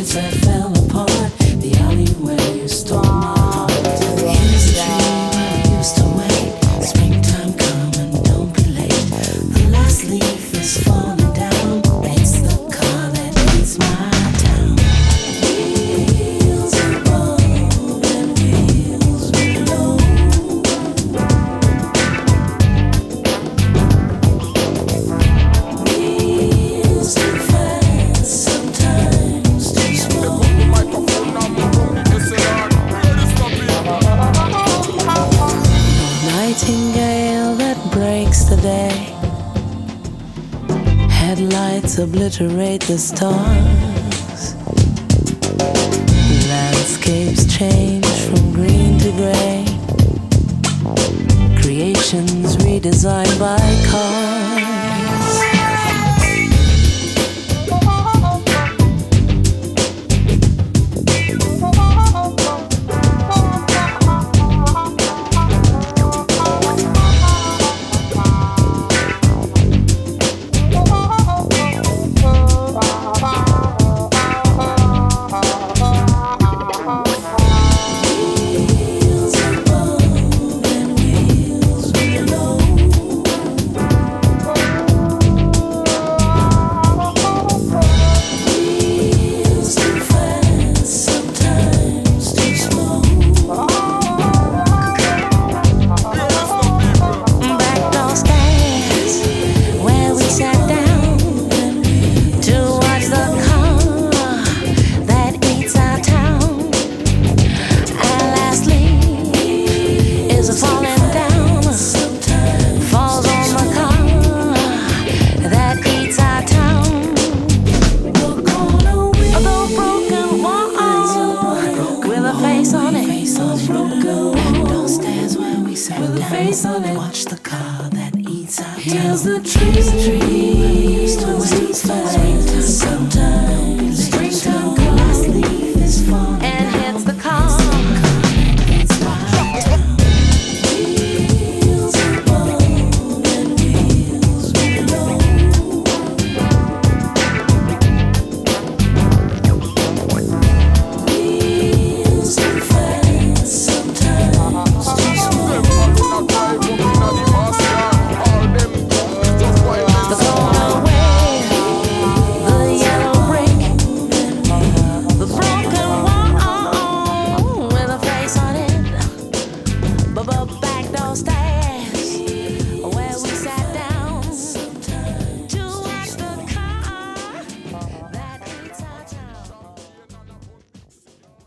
walls that fell apart, the alley where you stole my heart. Here's a tree where I used to wait. Springtime come and don't be late. The last leaf is falling down. It's the car that leads my town. Wheels above and wheels below. Wheels too fast, sometimes too slow. Nightingale that breaks the day. Headlights obliterate the stars. Landscapes change from green to gray. Creations redesigned by cars. Face on it. Watch the car that eats our town. Here's the tree.